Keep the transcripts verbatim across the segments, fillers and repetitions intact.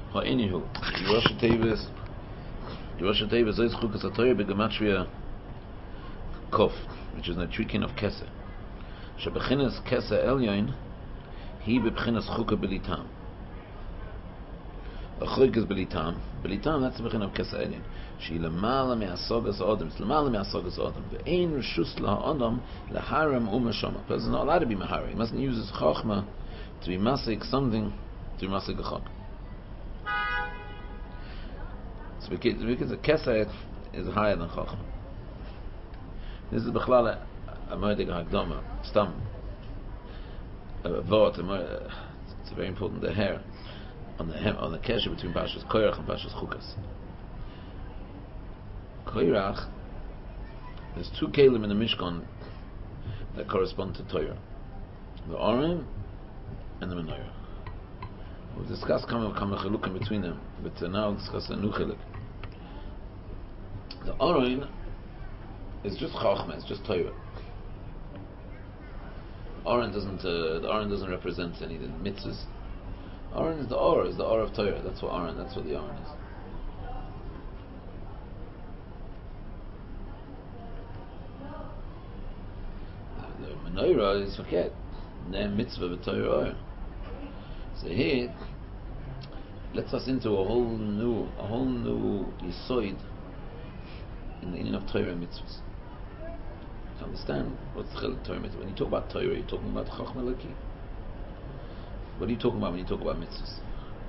Ha anywho, Rosh Tevis, Rosh Tevis is chukas HaTorah begematria kof, which is a trikin of Kesa. Shebechinas Kesa Elyon, he bechinas chukah belitam. A chuk is belitam. Belitam, that's the bechin of Kesa Elyon. She lemala me'asogas adam. It's lemala me'asogas adam. Ve'ein reshus la'adam leharem u'meshama. A person is not allowed to be mahara. He mustn't use his chachma to be masik something, to be masik a chok. So because, because the Kesa is higher than chachma. This is b'chlal a moedik ha'akdama. Stam. A vort. It's very important. The hair. On the hem, on the kesher between Pashas Koyrach and Pashas Chukas. Koyrach, there's two kelim in the Mishkan that correspond to Torah: the Orim and the Menorah. We'll discuss Kama Kama Chilukim between them, but now we'll discuss a new chiluk. The Orim is just Chachma, it's just Torah. Orim doesn't, uh, the Orim doesn't represent any of the mitzvahs. Aron is the Or, is the Or of Torah. That's what Aron, that's what the Aron is. The, the Menorah is forget. Ne mitzvah v'Torah Or. So here, lets us into a whole new, a whole new yisoid in the meaning of Torah and mitzvahs. To understand what's the Torah and mitzvah. When you talk about Torah, you're talking about Chachma Laki. What are you talking about when you talk about mitzvahs?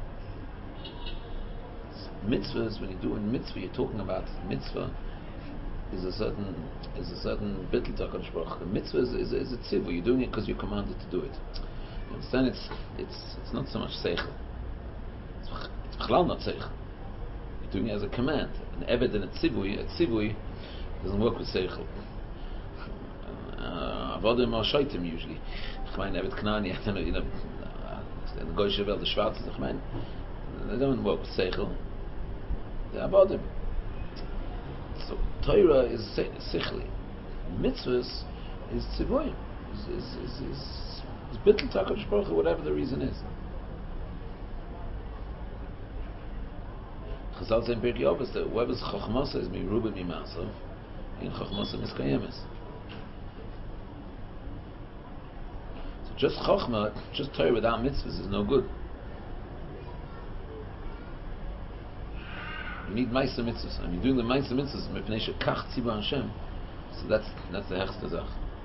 Mitzvahs, when you do a mitzvah, you're talking about mitzvah is a certain is a certain bittul HaKadosh Baruch Hu. The mitzvah is, is, is a tzivah. You're doing it because you're commanded to do it. You understand? It's it's it's not so much seichel. It's it's b'chlal not seichel. You're doing it as a command. An eved and a tzivui, a tzivui doesn't work with seichel. Avodim are shaitim usually. Ich meine, eved Knani, I don't know, you know. The Goy Shevel, the Schwarz, the Chmein, they don't work with Seichel. They're about them. So Torah is Seichli. Mitzvahs is Tzivoyim. Is is is is is Bittul HaKadosh Baruch Hu, whatever the reason is. Chazal say in Pirkei Avos that whoever's Chochmasa is Miruba Mimasav, in Chochmasa Miskayemes. Just Chochmah, just Torah without mitzvahs is no good. You need Maisa mitzvahs, and you're doing the Maisa mitzvahs mipnei shekach tzibah Hashem. So that's that's the hechsta zach.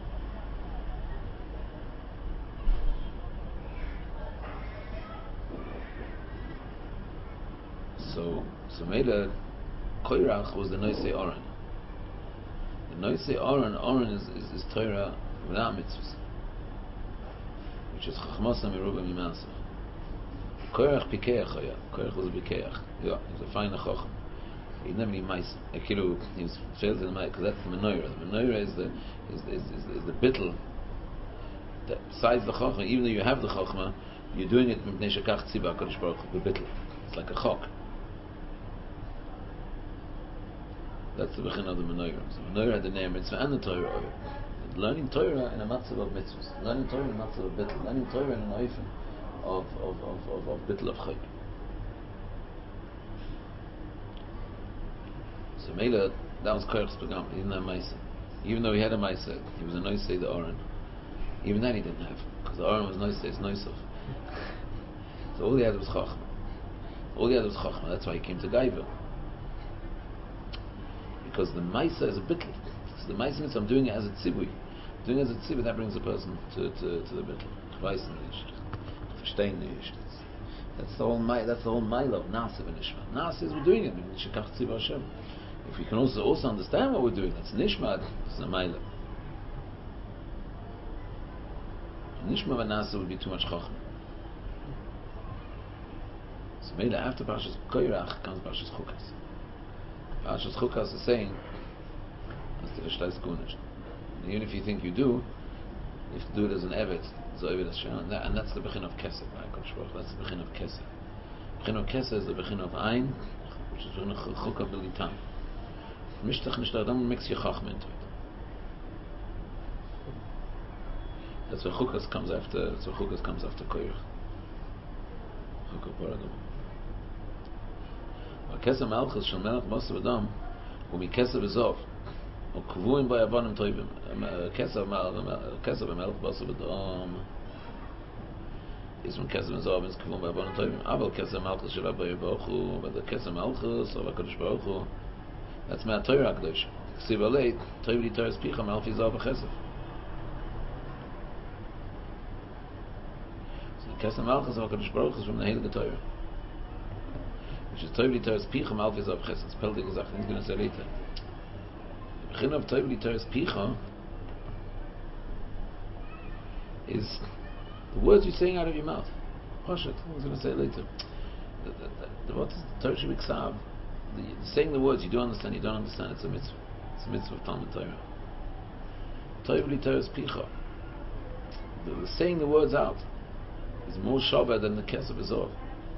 So so Meila Koyrach was the Noisei Oren. The Noisei Oren, Oren is, is is Torah without mitzvahs, which is Chachmasa Miruba Mimasa. Koyrach Pikeach, yeah. Koyrach was a Pikeach. Yeah, he was a fine Chacham. He never need mice. Akilu, he was failed in the mice, because that's the Menorah. The Menorah is the is is is, is the bittel. That besides the Chachma, even though you have the Chachma, you're doing it with Neshakach Tzibah HaKadosh Baruch Hu, the bittel. It's like a chok. That's the bechin of the Menorah. So Menorah had the name mitzvah and the Torah. Learning Torah in a matzav of mitzvahs, learning Torah in a matzav of bittul, learning Torah in an oifen of of of of, of bittul of chayk. So Mela, that was Koyrach's program. He didn't have Maisa. Even though he had a Maisa, he was a Noisei the Oren. Even that he didn't have, because the Oren was Noisei, it's Noisov. So all he had was Chachma. All he had was Chachma. That's why he came to Gaiva. Because the Maisa is a bittul. So the Maisa means I'm doing it as a tzibui. Doing it as a tzibui, that brings a person to to, to the bittul. Chweisen nicht. Verstehen nicht. That's the whole that's the whole mile of Nasiv and Nishma. Nasiv is we're doing it. Shekach tzibah Hashem. If we can also also understand what we're doing, that's Nishma. It's a mile. Nishma and Nasiv would be too much chachma. So maybe after Parshas Koyrach comes Parshas Chukas. Parshas Chukas is saying, even if you think you do, you have to do it as an evet. So and, that, and that's the bechin of Kesed. That's the bechin of Kesed. Bechin of Kesed is the bechin of Ein, which is bechin of Chukah B'litam. Mishtach Mishtach, don't mix your Chachma into it. That's where Chukas comes after. That's where Chukas comes after Koyrach. Chukah Paradam. Kesem Malchus Shel Melech Basar V'Dam Hu Mikesem V'Zov Hu Kvuim B'Yavanim Toivim. Kesem Melech Basar V'Dam is from Kesem V'Zov is Kvuim B'Yavanim Toivim. Aval Kesem Malchus Shel Abayir Baruch Hu, but the Kesem Malchus of HaKadosh Baruch Hu, that's Me'at Torah HaKadosh. Ksiv Aleit Toiv Li Torah Picha Malfi Zav V'Chesef. Kesem Malchus of HaKadosh Baruch Hu is from the Heilige Torah, which is Toiv Li Torah Picha Malfi Zav V'Chesef. It's Peldig Gezach, he's going to say later. The Bechin of Toiv Li Torah Picha is the words you're saying out of your mouth. Pashat, I was going to say later. The, the, the, the, what is the Torah Shabbat Ksav? The, the saying the words you don't understand, you don't understand, it's a mitzvah. It's a mitzvah of Talmud Torah. Toiv Li Torah Picha. The, the saying the words out is more Shabbat than the Kesef V'Zov.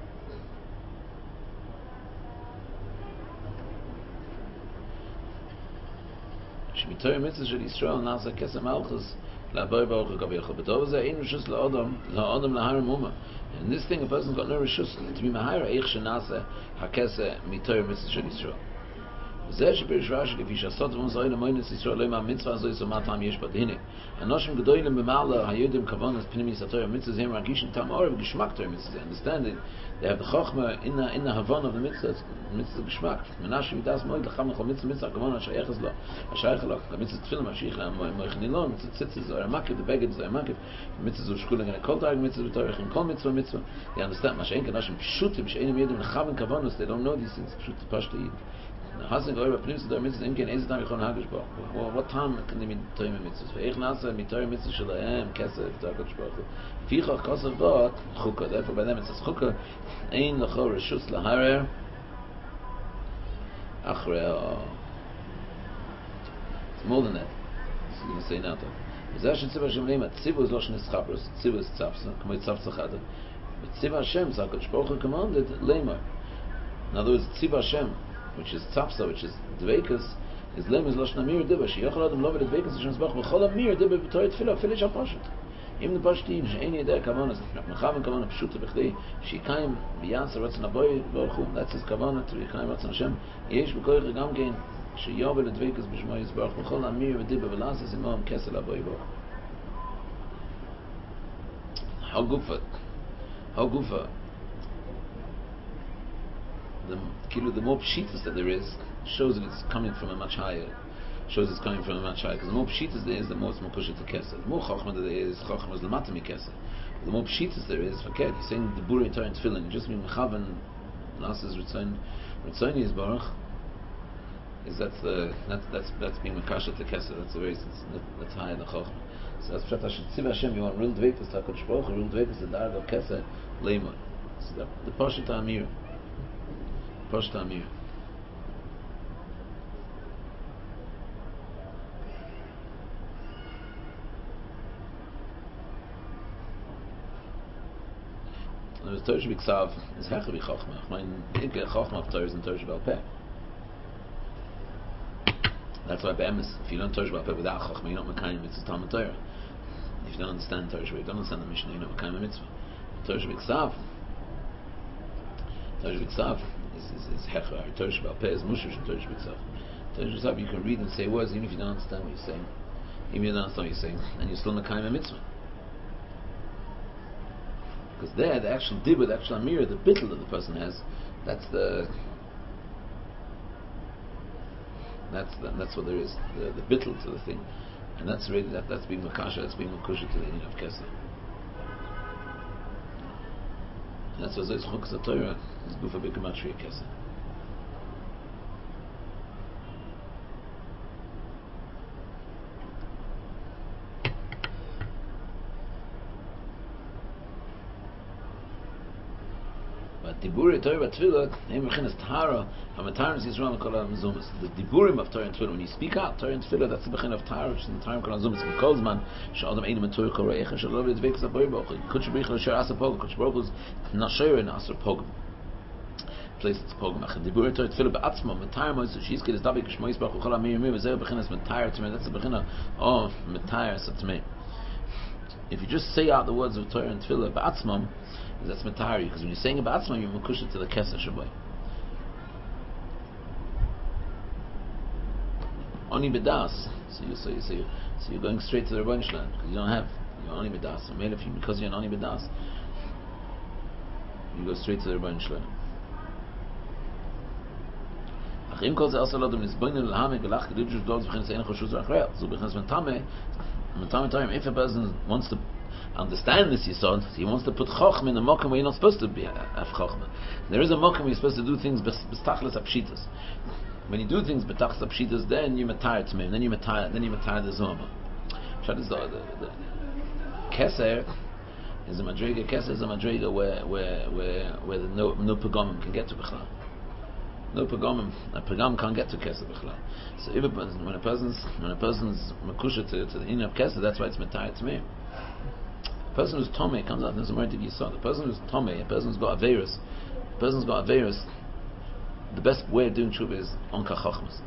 Shemi Torah Mitzvah Shel Yisrael Nasa Kesem Malchus La'Abayir Baruch Hu Gav Yechol. But over there, Ein Rishus La'Adam La'Adam L'Hara Muma. And this thing, a person got no Rishus to be Mahara Eich Shenasa HaKeseh MiTorah Mitzvah Shel Yisrael. וזה שפירוש רש"י לפי שעשות ומזוהי למוינס ישראל לא מהמצווה הזו יסומה טעם יש בה דהנה אנשים גדולים במעלה היודעים כוונס פנימיס התורה המצווה זה הם מרגישים טעם אור וגשמק תורה המצווה understanding they have the chokhmah in the in the havon of the mitzvah mitzvah geschmack menashe midas moed lacham chol mitzvah mitzvah kavon shayach es lo shayach lo mitzvah tefillah mashich la moichnilon mitzvah tzitzis or makif the beged zay makif mitzvah shkulen in kol tag mitzvah torah in kol mitzvah mitzvah they understand mashen kanashim pshutim she'enim yedim lacham kavonus they don't know these things pshut pashto Hassan goy ba pnims der mitzvah imken ez tam ikhon hagish ba what time can they be time mitzvah ich nasa mit time mitzvah shelaim kesef tagot shbach fi khach kasef dot khukah therefore by them it's khukah ein lachor reshus laharer achre it's more than that it's going to say now זה שציווה השם לימה ציווה is לא שני סחפרס ציווה is צפסה כמו צפסה חדה ציווה השם זה הקדוש ברוך הוא commanded לימה in other words ציווה השם which is tzapsa, which is dveikus, is lem is loshna mir dibba. Sheyochel adam lo v'det dveikus Hashem zbach v'chol amir dibba v'torah tefillah finish al pashat. Even the pashtim she'eni yedei kavanas mechaven kavana pshuta v'chdei she'ikayim b'yanser ratzon aboy baruch hu. That's his kavana to yikayim ratzon Hashem. Yesh b'koyach gam kein sheyovel dveikus b'shmo yizbarach v'chol amir v'dibba v'lasas imam kesel aboy baruch. How gufa, how gufa. The, the more pshitas that there is shows that it's coming from a much higher shows it's coming from a much higher because the more pshitas there is the more it's mukusha to kesed the more chokhmah there is chokhmah is lamata mi kesed the more pshitas there is forget you're saying the buri torah and tefillin you just mean mechavan nasas ritzon ritzoni is baruch is that's the that's that's that's being makasha to kesed that's a very that's, that's higher than chokhmah so that's pshat hashem tziva Hashem you want real dveikus to HaKadosh Baruch Hu real dveikus the darg of kesed leimon so the, the pashat amir Post Amir. The Torah Shabbat Ksav is hechavi chokhmah. I mean, the chokhmah of Torah is in Torah Shabbat Peh. That's why be'emes, if you learn Torah Shabbat Peh without chokhmah, you're not mekayim mitzvah Talmud Torah. If you don't understand Torah Shabbat, you don't understand the Mishnah, you're not mekayim mitzvah. Torah Shabbat Ksav, Torah Shabbat Ksav is is hecha. Torah Shabbat Peh is mushush and Torah Shabbat Ksav. Torah Shabbat Ksav you can read and say words even if you don't understand what you're saying. Even if you don't understand what you're saying, and you're still mekayim mitzvah. Because there, the actual dibur, the actual amir, the bittul that the person has, that's the that's the, that's what there is, the, the bittul to the thing, and that's really that that's being makasha, that's being makusha to the inyan of kesed. And that's what says chukas Torah is gufa b'gematria kesed. Diburim Torah and Tefillah, name Mechinas Tahara, Hamataris Yisrael and Kol HaMezumas. The Diburim of Torah and Tefillah, when you speak out Torah and Tefillah, that's the Bechin of Tahara, which is the Tahara and Kol HaMezumas. Because man, Sha'adam Einam and Torah Kol Re'echa, Sha'adam Einam and Torah Kol Re'echa, Kutsh B'ich L'Sher Asa Pogam, Kutsh Baruch Hu's Nasher and Asa Pogam. Place it's Pogam. Ach, Diburim Torah and Tefillah Ba'atzma, Matayar Moizu, Shizkid is Dabik, Shmois Baruch Hu Kol HaMir Mir, V'zeh Bechinas Matayar Tamei, that's the Bechin of Matayar Tamei. If you just say out the words of Torah and Tefillah Ba'atzma, that's matari, because when you're saying about Atzma, you're makusha to the Kesef Shabai. Oni bedas. So you so you so, you, so you're going straight to the Rebbeinu Shalom because you don't have you're oni bedas. So made if you because you're an oni bedas, you go straight to the Rebbeinu Shalom. Achim kol ze asal adam nisboinu lahamek velach kedusha dogs b'chinas ein choshuz rachreil. So b'chinas mentame mentame time. If a person wants to understand this yisod, he wants to put chochma in a mokum where you're not supposed to be have chochma. There is a mokum where you're supposed to do things b'stachlis apshitas. When you do things b'tachlis apshitas, then you matar to me, then you matar, then you matar the zoma. Shad is the the keser is a madriga. Keser is a madriga where where where where the no no pagomim can get to b'chlal. No pagomim, a pagam can't get to keser b'chlal. So if a person, when a person's when a person's makusha to to the inner of keser, that's why it's matar to me. A person who's tomei comes out. There's a murder you saw. The person who's tomei, a person who's got averus, a person's got averus. The best way of doing tshuva is onka chochmas.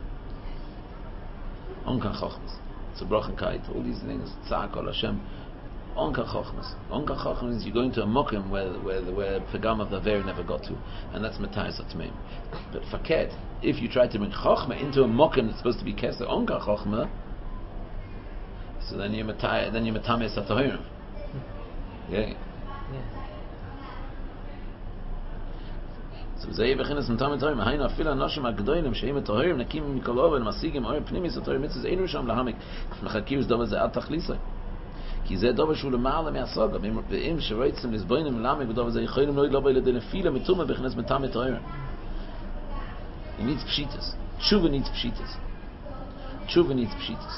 Onka chochmas. It's a brochen kite. All these things. Tzak ol Hashem. Onka chochmas. Onka chochmas means you're going to a mokim where where where pagam of the very never got to, and that's matayas atmeim. But faket, if you try to bring chochma into a mokim that's supposed to be keser onka chochma, so then you matay then you matames atahirim. Yeah. So they beginnen some time time hayna fila nashim agdoilim sheim etohirim nakim mikolov and masigim or pnimis etohirim mitzvahs einu sham lahamek mechakim zdova ze at tachlisa ki ze dova shul ma'ala me'asaga beim shroitzim lisboinim lahamek dova ze yicholim lo ylo beledin fila mituma beginnen mit tam etohirim. It needs pshitas. Tshuva needs pshitas. Tshuva needs pshitas.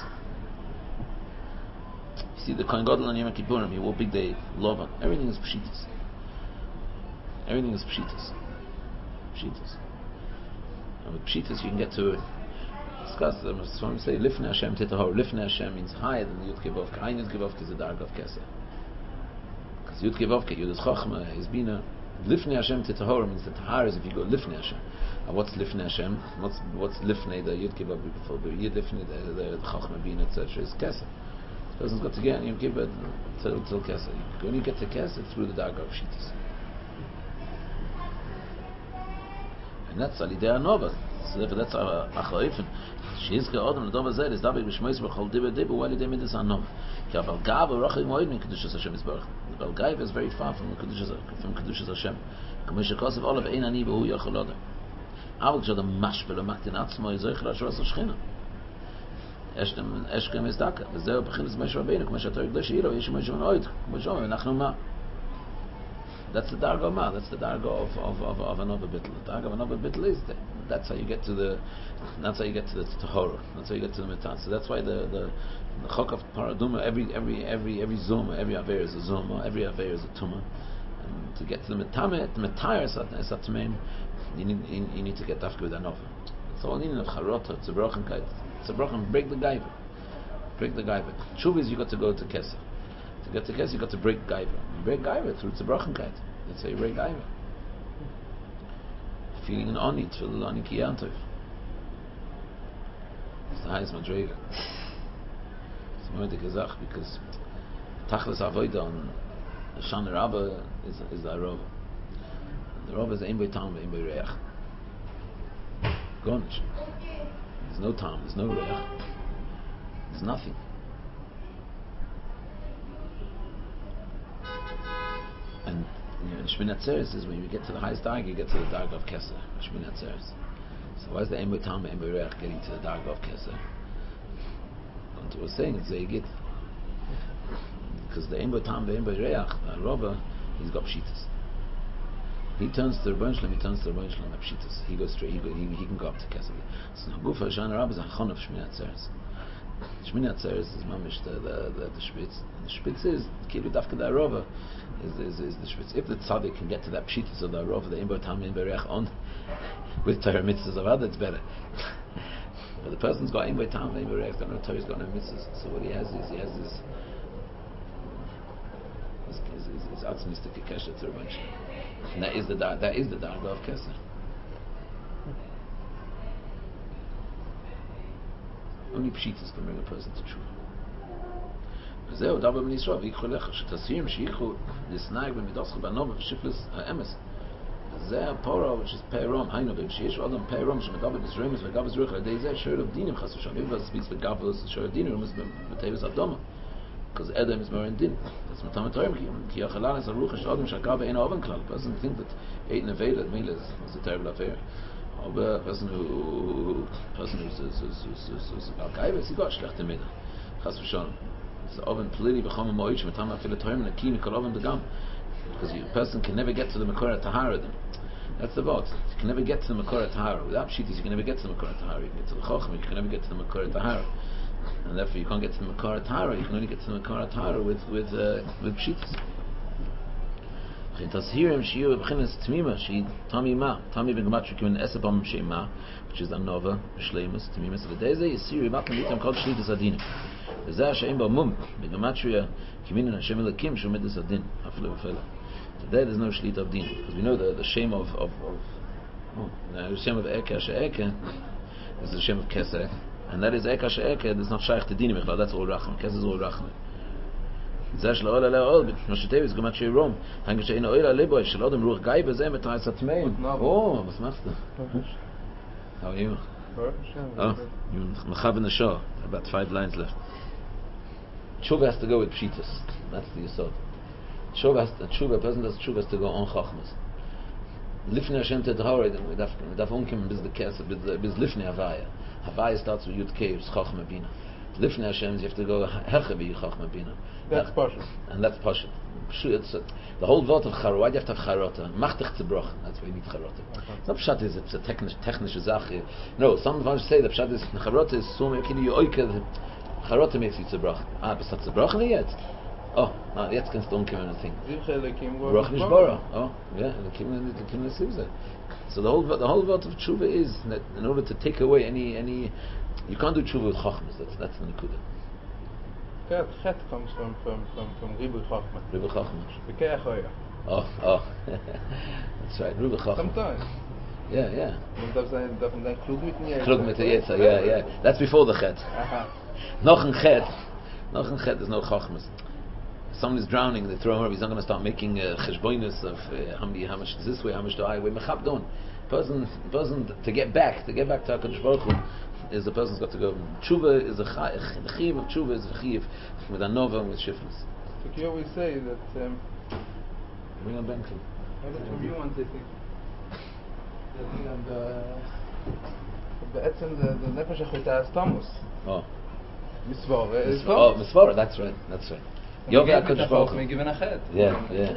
You see the Kohen Gadol on Yom Kippurim, he wore big day lova. Everything is pshitas. Everything is pshitas. Pshitas. And with pshitas you can get to discuss them. So when we say Lifnei Hashem Tetahor, Lifnei Hashem means higher than the Yud Kevavke. Ein Yud Kevavke is the Darg of Keser. Because Yud Kevavke, Yud is Chochma, is Bina. Lifnei Hashem Tetahor means the Tahar is if you go Lifnei Hashem. And what's Lifnei Hashem? What's what's Lifnei the Yud Kevavke before? But Yud Lifnei the, the, the Chochma Bina et cetera is Keser. This person's got to get in Yom Kippur till till Keser. You only get to Keser through the Darg of Pshitas. And that's Alidei Anova. So therefore that's Achaifen. Sheizke Adam L'Dova Zeh is Dabek B'Shmois B'Chol Dibber Dibber U'Alidei Midas Anova. Ki Aval Gav Rachim Moed Min Kedushas Hashem Yisbarach. The Balgaiv is very far from Kedushas from Kedushas Hashem. K'moshe Kosev Olav Ein Ani B'Hu Yochel Adam. Aval K'shad Mashpel U'Maktin Atzmo Yizoich L'Ashuras Hashchina. Eshkem Eshkem is Daka. V'Zeh B'Chinas Moshe Rabbeinu K'moshe Torah Gdosh Yiro Yesh Moshe Oid K'moshe Oid Nachnu Ma. That's the darga of ma. That's the darga of of of, of another bittul. The darga of another bittul is that. That's how you get to the. That's how you get to the tahora. That's how you get to the mitzvah. So that's why the the, the chok of paraduma. Every every every every zoma. Every aver is a zoma. Every aver is a tuma. And to get to the mitame, the mitayr is at tmeim. You need you, you need to get dafka with another. It's all in of charota. It's a brochen kite. It's a brochen. Break the gaiva. Break the gaiva. Tshuva is you got to go to keser. To get to keser, you got to break gaiva. You break gaiva through the brochen kite. That's how you break gaiva. Feeling an oni, tefillah ani ki yantov. It's the highest madrega. It's more the gezach because tachlis avoida on the Shana Rabbah is is the Arova. The Arova is ein bei tam, ein bei reach. Gonish. There's no tam, there's no reach. There's nothing. And you know, Shmin Atzeres is when you get to the highest darg, you get to the darg of Keser. Shmin Atzeres. So why is the Ein Boi Tam, Ein Boi Reach getting to the darg of Keser? What was saying, it's Zeigit. Because the Ein Boi Tam, Ein Boi Reach, the Arova, he's got Pshitas. He turns to the Rebbeinu Shalom, he turns to the Rebbeinu Shalom, Pshitas. He goes straight, he, go, he, he can go up to Keser. So Gufa Shana Rabbah is a Chon of Shmin Atzeres. Shmini Atzeres is mamish the the the, the spitz. And the spitz is kilu dafka the Arova is, is is the spitz. If the tzaddik can get to that pshitas of the Arova, the imbo tam in berech on with Torah mitzvahs of other, it's better. But the person's got imbo tam in berech, got no Torah's got no mitzvahs. So what he has is he has this his his his atzmistic kesher to Rebbeinu Shalom. And that is the that is the darga of Keser. Only pshitas can bring a person to tshuva. וזהו, דבר בני ישראל, ויקחו לך, שתסיים שייקחו לסנאי במדוסך בנובה ושפלס האמס. זה הפורה, which is peirom, היינו, וכשיש אדם peirom, שמגבל בזרמס וגבל זרוח, על ידי זה שואל of dinim, חס ושלום, if it speaks לגבל, שואל of dinim, it's בטבס אדומה. Because Adam is more in din. That's what I'm talking about. Ki achalal is a ruch Adam shakava in oven klal. Person think that eight nevela meal is is a terrible affair. Aber person who person who's is is is is about guy is got schlechte Miene. Chas v'shalom. It's the oven plili b'chom ha'moich metam afil ha'toyim nekim mikol oven begam. Because a person can never get to the makor tahara. That's the vote. You can never get to the makor tahara. Without pshitis, you can never get to the makor tahara. You can get to the chochma, you can never get to the makor tahara. And therefore you can't get to the Makar Tahara, you can only get to the Makar Tahara with with uh, with Pshitas. Tashirim Shiyu B'chinas Tmima, She Tamima, Tami B'gematrik Min Esabam Shema, which is Anova, Shleimus, Tmimas V'deze, Yisiri Matan Litam called Shlitas Adin. V'zeh She'im B'mum, B'gematria, Kiminin Hashem Elakim, Shomidus Adin, Afle V'fela. Today there's no Shlit of Din, because we know the, the shame of, of, of oh, the shame of Eka She'eka is the shame of Keseh. And that is Eka She'eka, that's not Shaykh to Dinim, that's all Rachman. Kes is all Rachman. Zash la'ol la'ol, Moshe is Gemat Sheirom, Hange She'in Oil Aleboy, Shalodem Ruach Gai Bezeh Metais Atmein. Oh, was machst du? How are you? Oh, you Mechav in the show. About five lines left. Tshuva has to go with Pshitas. That's the Yisod. Tshuva has to, Tshuva, a person does Tshuva has to go on Chachmas. Lifnei Hashem Tedhara, we daf onkim biz the Kes, biz Lifnei Havaya. Havaya starts with Yud Kei, it's Chachma Bina. Lifnei Hashem, you have to go Hechavi Chachma Bina. That's Pashut. And that's Pashut. It's uh, the whole word of Charo. Why do you have to have Charota? Machtich Zerbrochen. That's why you need Charota. Okay. It's not Pshat is it's a technisch technische Sache. No, some of us say that Pshat is Charota is so many you oike. Charota makes you Zerbrochen. Ah, but it's Zerbrochen yet. Oh, no, jetzt kannst du umkommen und think. Brochen is Bora. Oh, yeah, the Kim the Kim the So the whole the whole word of tshuva is that in order to take away any any, you can't do tshuva with chachmas. That's that's the nekuda. Chet chet comes from from from from ribu chachma. Ribu chachma. Bekeach hoya. Oh oh, that's right. Ribu chachma. Sometimes. Yeah yeah. Dat zijn dat zijn klug mit nie. Klug mit yetzer. Yeah yeah. That's before the chet. Aha. Noch ein chet. Noch ein chet is no chachmas. Someone is drowning, they throw him over. He's not going to start making cheshboinus uh, of uh, how many, how much is this way, how much do I weigh. Mechabdon. Person, person to get back, to get back to HaKadosh Baruch Hu, is the person's got to go. Tshuva is a chayiv. The chayiv of tshuva is a chayiv with anova and with shiftless. So you always say that. Um, Bring on Bentley. That's from you once, I think. The בעצם the nefesh hachita is Thomas. Oh. Misvara is Oh, Misvara. That's right. That's right. Yoga HaKadosh Baruch Hu. Given a head. Yeah, yeah.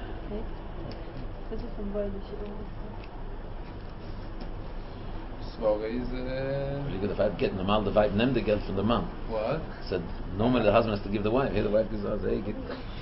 Misvara is. Really good. If I'd get normal, the wife named the geld from the man. What? Said normally the husband has to give the wife. Here the wife gives the husband. Hey,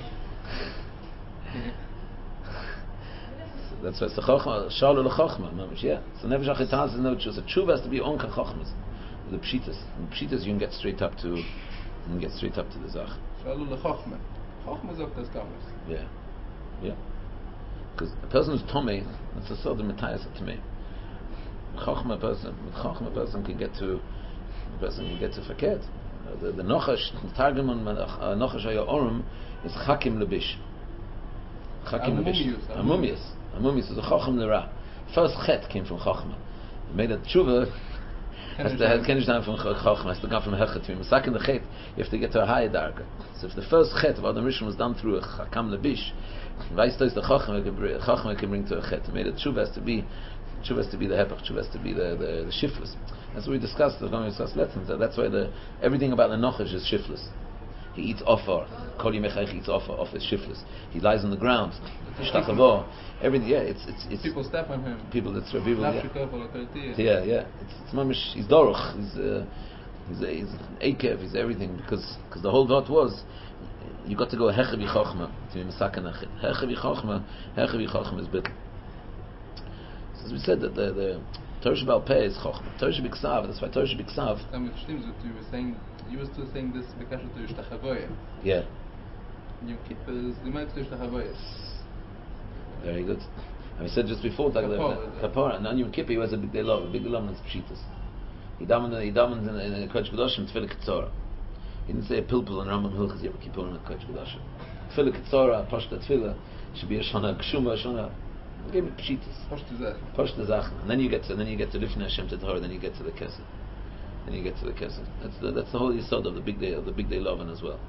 that's why it's the chokhmah. Shalu lechokhmah. Yeah. So nefesh hachitaz is no choice. The tshuva has to be on chokhmas. The pshitas. The pshitas you can get straight up to. You can get straight up to the zach. Shalu lechokhmah. Chokhmah zok das kamas. Yeah. Yeah. Because a person who's tomei, that's a sort of metayas to me. Chokhmah person, with chokhmah person can get to. The person can get to faket. The the nochash, the targum on nochash haya orum is chakim lebish. Chakim lebish. Amumius. Amumius is a chacham lera. First chet came from chachma. It made a tshuva. Has to have kenishdan from chachma. Has to come from hechet. The second chet, you have to get to a higher darga. So if the first chet of Adam Rishon was done through a chakam lebish, vice the chachma chachma can bring to a chet. It made a tshuva has to be. Tshuva has to be the hepach. Tshuva has to be the the, the shiftless. That's what we discussed. We're going to discuss lessons. That's why the everything about the nochash is shiftless. He eats offer. Kol yimechayich eats offer. Offer is shiftless. He lies on the ground. Shtachavo. Everything. Yeah, it's it's it's. People step on him. People. That's right. People. Yeah. Yeah, yeah, yeah. It's it's mamish. He's doruch. He's uh, he's a, he's akev. He's everything because because the whole dot was you got to go hechavi chochma to be mesaken achid. Hechavi chochma. Hechavi chochma is big. So as we said that the the Torah Shebal Peh is chochma. Torah Shebiksav. That's why Torah Shebiksav. You were saying. You were still saying this because of the Shtachavoyah. Yeah. Yom Kippur is the most Shtachavoyah. Very good. And we said just before that Kapara, and on Yom Kippur he was a big day love, a big love in Pshitas. He davened, he davened in in Kodesh Kodashim Tefillah Ketzora. He didn't say a pilpul and Rambam Hilchas Yom Kippur in Kodesh Kodashim. Tefillah Ketzora, Pashta Tefillah, should be a Shana Kshuma, Shana Give me pshitas. First to that. First the Zachen, and then you get to, and then you get to Lifnei Hashem to Torah, then you get to the Kesed. Then you get to the Kesed. That's the that's the whole yesod of the big day of the big day loving as well.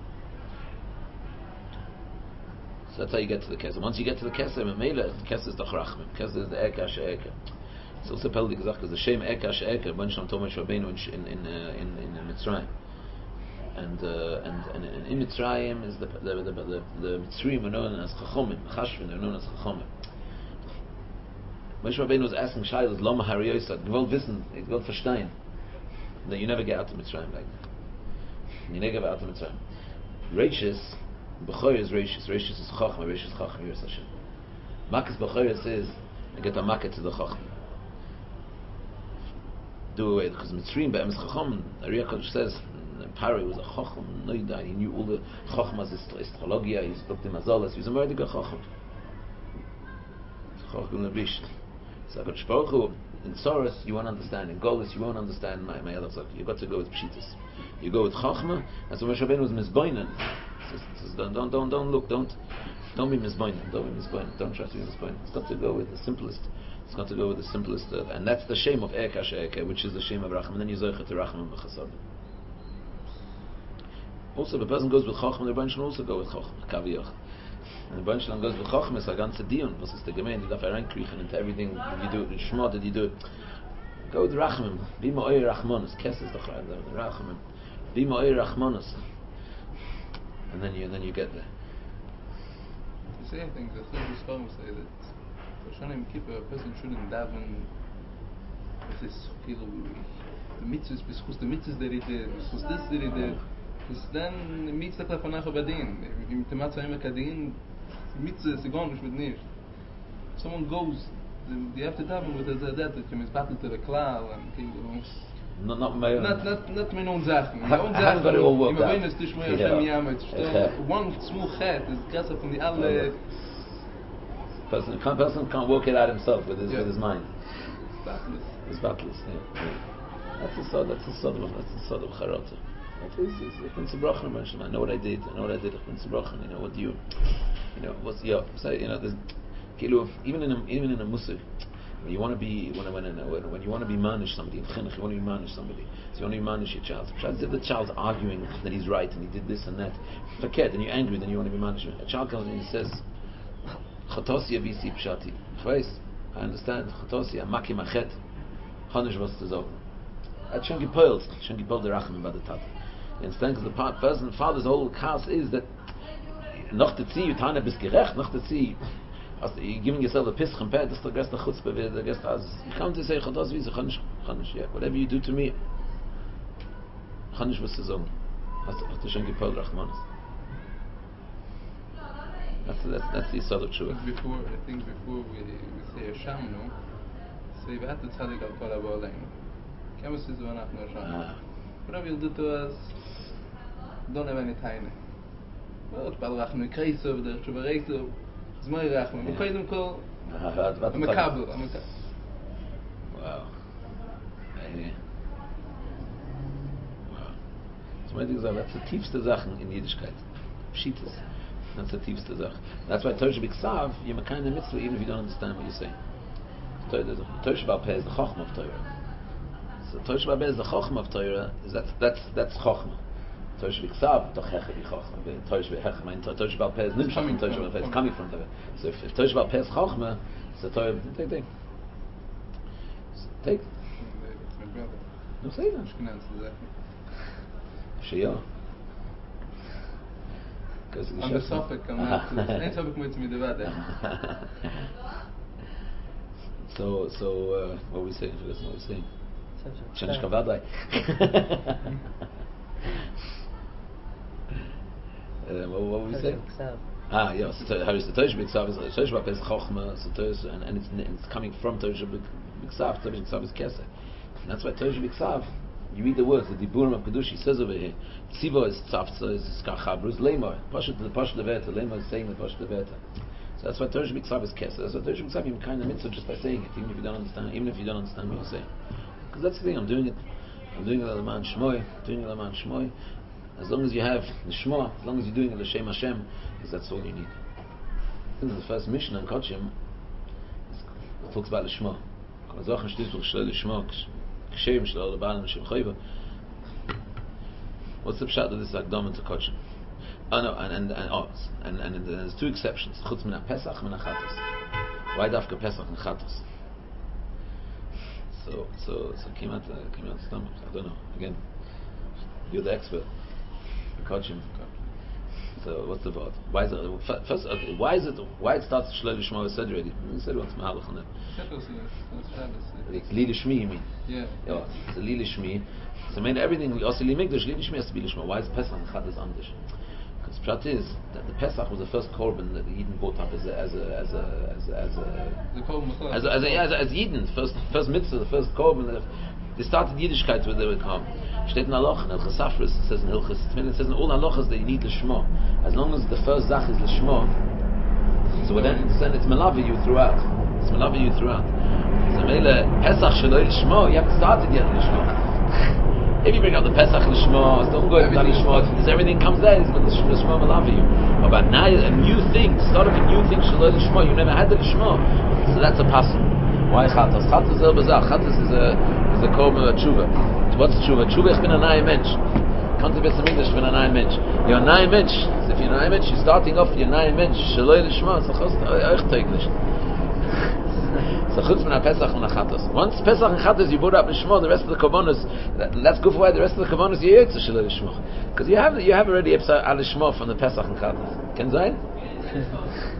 So that's how you get to the Kesed. Once you get to the Kesed, Memela, Kesed is the Charachmim. Kesed is the Eka She'eka. It's also peldig gesagt because the Shem Eka She'eka when Shem Tomer Shabbeinu in in in uh, in, in Mitzrayim. And, uh, and and and in Mitzrayim is the the the the, the Mitzrayim are known as Chachomim, Chashvin are known as Chachomim. Moshe Rabbeinu was asking Shailas, Lama Hariyosat, you will wissen, you will verstehen, that you never get out of Mitzrayim like that. You never get out of Mitzrayim. Reishis, B'choyer is Reishis, Reishis is Chachma, Reishis is Chachma, Yiras Hashem. Makas B'choyer says, you get a makkah to the Chachma. Do away, because Mitzrayim, Be'emes Chachom, Ariya Kodesh says, Pari was a Chacham, Noida, he knew all the Chachmas, astrologia, he spoke the Mazalas, he was a very good Chacham. Chacham Nabish. So HaKadosh Baruch Hu, in Tzoros, you won't understand, in Golus, you won't understand my, my other stuff. You've got to go with Pshitas. You go with Chachma, and so Moshe Rabbeinu was Mizboinen. Don't, don't, don't, don't look, don't, don't be Mizboinen, don't be Mizboinen, don't try to be Mizboinen. It's got to go with the simplest. It's got to go with the simplest, uh, and that's the shame of Eka She'eka, which is the shame of Racham, and then you Zoichet to Racham and B'chasadim. Also, if a person goes with Chacham, the Rebbeinu should also go with Chacham, Kaviyach. And the Rebbeinu goes with Chacham, it's a ganze Dion, was ist the Gemein, die darf reinkriechen into everything that you do, the Shema that you do. Go with Rachmim, be ma'oyer Rachmanus, Kesses the Rachmim, be ma'oyer Rachmanus. And then you, and then you get there. The same thing, the Chacham Shalom say that for Shana Kippur, a person shouldn't daven with this, the mitzvahs, because the mitzvahs that he did, because this that he did, because then the mitzvah klaf anach abadin. If you temat zayim akadin, mitzvah is gone, with nicht. Someone goes, you have to daven with a that that you battle to the klal and not not my own. Not not not my own zachen. My own zachen. Got it all worked out. Is this way Hashem one small chet is grasser from the alle. Person can't person can't work it out himself with his yeah. with his mind. Battles. His battles. Yeah. yeah. That's the sod. That's the sod of that's the sod of charata. At least it's a bracha. I know what I did. I know what I did. It's a bracha. You know what you, you know what's yeah. So you know there's, even in a, even in a musik, when you want to be when when when, when you want to be manish somebody in chinuch, you want to be manish somebody. So you want to be manish your child. If the child's arguing that he's right and he did this and that, forget. And you're angry, then you want to be manish. A child comes and he says, "Chatosi avisi pshati." I understand. Chatosi amaki machet. Hanish was to zog. At Shengi Pearls, Shengi Pearl the Rachman by the Tat. You understand? Because the part, person, father's whole cast is that noch to see you tana bis gerecht, noch to see you're giving yourself a piss compared to the guest the chutzpah, the guest has. You come to say chados visa chanish chanish. Yeah, whatever you do to me, chanish was his own. That's the Shengi Pearl Rachmanis. That's that's that's the sort of truth. Before I think before we we say Hashem, no, say we had to tzadik al kol ha'olam. Kama says we not know Hashem. Whatever you'll do to us, don't have any time. Well, it's bad rachman kreis over there, shuvareis over. It's my rachman. We call them call. I'm a kabel. I'm a kabel. Wow. Wow. So many things are. That's the tiefste Sachen in Yiddishkeit. Pshitas. That's the tiefste Sache. That's why Torah B'Ksav, you're a kind of mitzvah even if you don't understand what you're saying. Torah Sheba'al Peh is the Chochmah of Torah. So Torah Sheba'al Peh is the Chochmah of Torah. Is that's that's that's Chochmah. Torah B'Ksav, doch Hecha B'Chochmah. Torah B'Hecha, Torah Sheba'al Peh is Nimshach from Torah Sheba'al Peh. It's coming from Torah. So if, if Torah Sheba'al Peh is Chochmah, so Torah take take take. No say that. Shia. I'm the Suffolk, I'm not the Suffolk with me the So, so, uh, what are we saying? What are we saying? Shanish Kavadai. What were we saying? Ah, yes. How is the Torah B'Ksav? The Torah B'Ksav is Chochmah, and and it's it's coming from Torah B'Ksav. Torah B'Ksav is Keseh. And that's why Torah B'Ksav. You read the words, the Diburim of Kedush, he says over here, Tzivo is Tzavtza, is Skachabru, is Lemor. Pashut, the Pashut Leveta, Lemor is saying the Pashut Leveta. So that's why Torah B'Ksav is Keseh. That's why Torah B'Ksav, you're kind of mitzvah just by saying it, even if you don't understand, even if you don't understand what you're saying. Because that's the thing, I'm doing it, I'm doing it L'man Shmoy, doing it L'man Shmoy. As long as you have the Shmo, as long as you're doing it L'Shem Hashem, because that's all you need. In the first mission on Kochim, it talks about Lishma. Kol Zochen Shtis Shel Lishma Kshem Shel Baalim Shem Chayva. What's the pshat of this Akdam to Kodesh? Oh no, and and and oh, and, and, and there's two exceptions. Chutz min Pesach min Chatos. Why dafka Pesach and Chatos? So so so came out uh, came out stomach. I don't know. Again, you're the expert. Kodesh. So what's the vote? Why is it first? Okay, why is it? Why it starts Shlei Lishma? We said already. We said once Mahalach on it. Li Lishmi, you mean? Yeah. Yeah. It's a Li Lishmi. So I mean everything. Also Li Mikdash, Li Lishmi has to be Lishma. Why is Pesach and Chatas Andish? Because Pshat is that the Pesach was the first korban that the Yidden brought up as a as a as a as a as a as a as a, as, a, as Yidden first first mitzvah, the first korban. That they started Yiddishkeit with they would come. Steht in Aloch in El Chasafris, it says in Hilchas Tmin, it says in all Alochas that you need Lishma. As long as the first Zach is Lishma, so then it's, it's Malavi you throughout. It's Malavi you throughout. So Mele Pesach Shaloi Lishma, you have to start it yet Lishma. If you bring out the Pesach Lishma, don't go into Lishma, because everything comes there, it's going to Lishma Malavi you. But now a new thing, start of a new thing, Shaloi Lishma, you never had the Lishma. So that's a pass. Why Chatas? Chatas is El Bazar. Chatas is a is a korban of tshuva. What's tshuva? Tshuva is bin a nai mensch. Can't be some English bin a nai mensch. You're a nai mensch. So if you're a nai mensch, you're starting off your nai mensch. Shaloi lishma. So chast echt English. So chutz min Pesach and Chatas. Once Pesach and Chatas you brought up lishma, the rest of the korbanos. Let's go for the rest of the korbanos. You yotze shaloi lishma because you have you have already al lishma from the Pesach and Chatas. Can you say?